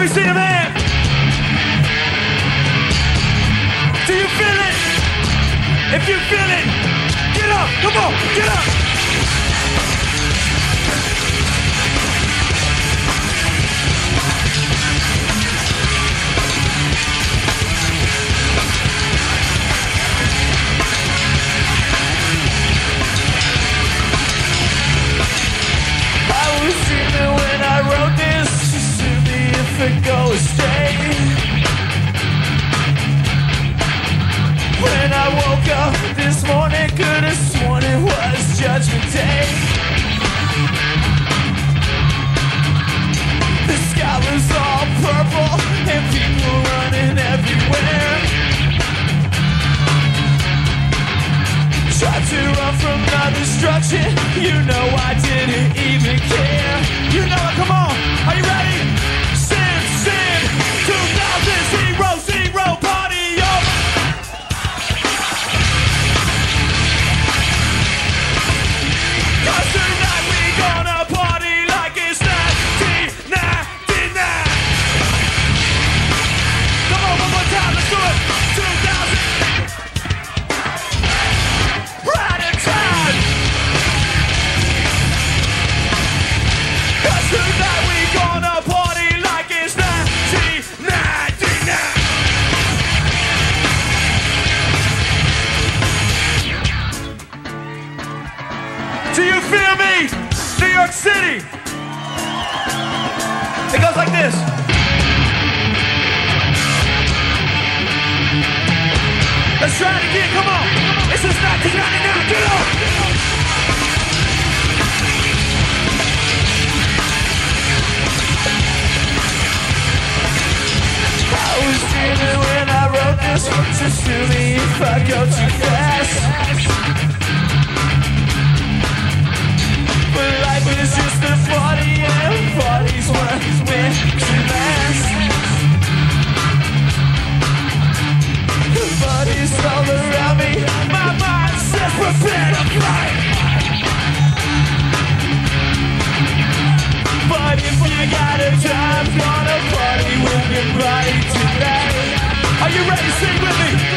me see your hand. Do you feel it? If you feel it, get up, come on, get up. I was dreaming when I wrote this, just to me if it goes straight. When I woke up this morning, could have sworn it was Judgment Day. The sky was all purple and people running everywhere. Tried to run from the destruction, you know I didn't even care. You know it, come on, are you ready? Sin, sin, 2000, 0, party over. Cause tonight we gonna party like it's 1999. Come on, one more time, let's do it. 2000. Right in time. Cause tonight we gonna party like it's 1999. Do you feel me? New York City. It goes like this. Let's try it again, come on. This is 1999, get on. I was dreaming when I wrote this, just to me if I go too fast. But life is just a party and parties weren't meant to last. Bodies all around me, my mind says prepare to fight. But if you got a time, gonna party with your body tonight. Are you ready? Sing with me.